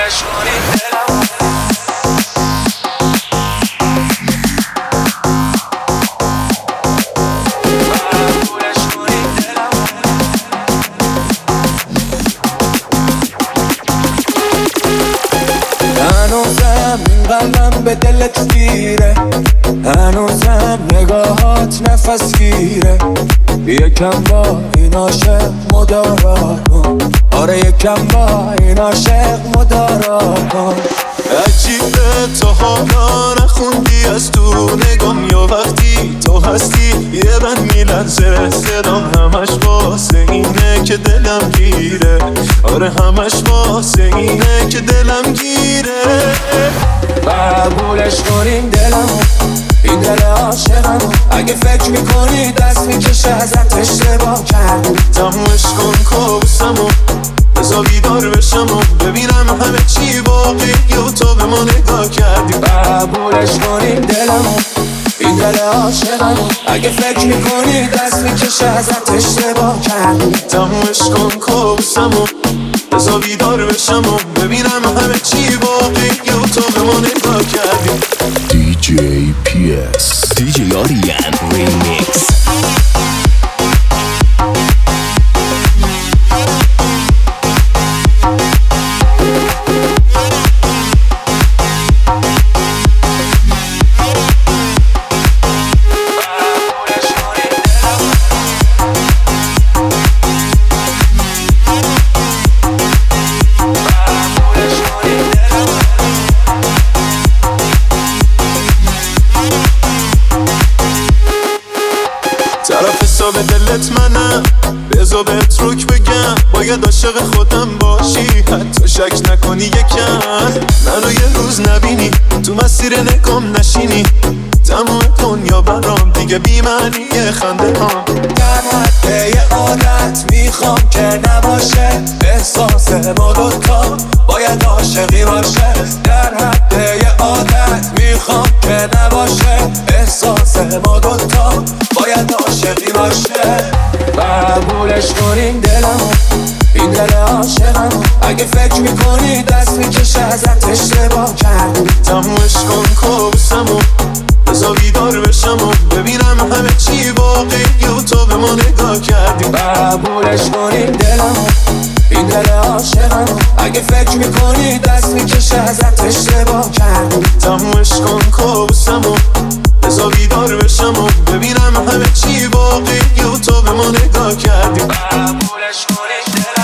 قبولش کنی دلم هنوزم این قلبم به دلت گیره، هنوزم نگاهات نفس گیره. یکم با این عاشق مدارا کن، آره یکم با این عاشق مدارا کن. عجیبه تا حالا نخوندی از تو نگام، یا وقتی تو هستی یه بند میلرزه صدام، همش واسه اینه که دلم گیره، آره همش واسه اینه که دلم گیره. قبولش کنین دلمو، این دل عاشقمو. اگه فکر میکنی دست میکشه ازت اشتباه کردی، تمومش کن کابوسمو، بذار بیدار بشم و ببینم همه چی واقعیه و تو به ما نگاه کردی. قبولش کنین دلمو، این دل عاشقمو. اگه فکر میکنی دست میکشه ازت اشتباه کردی، تمومش کن کابوسمو، بذار بیدار بشم و ببینم همه چی واقعیه و تو به ما نگاه کردی. DJ PS DJ Orion Remix. طرف حساب دلت منم، بذار بهت روک بگم، باید عاشق خودم باشی، حتی شک نکنی یکم منو یه روز نبینی، تو مسیر نگام نشینی، تمام دنیا برام دیگه بی معنی خنده ها. در حد یه عادت میخوام که نباشه، احساس ما دوتا باید عاشقی باشه. در حد یه عادت میخوام که نباشه، احساس ما دوتا باید عاشقی باشه. قبولش کنین دلمو، این دل عاشقمو. اگه فکر میکنی دست میکشه ازت اشتباه کردی، تمومش کن کابوسمو، بذار بیدار بشم و ببینم همه چی واقعیه و تو به ما نگاه کردی. قبولش کنین دلمو، این دل عاشقمو. اگه فکر میکنی دست میکشه ازت اشتباه کردی، تمومش کن کابوسمو، بذار بیدار بشم و ببینم همه چی واقعیه و تو به ما نگاه کردی. قبولش کنی دلم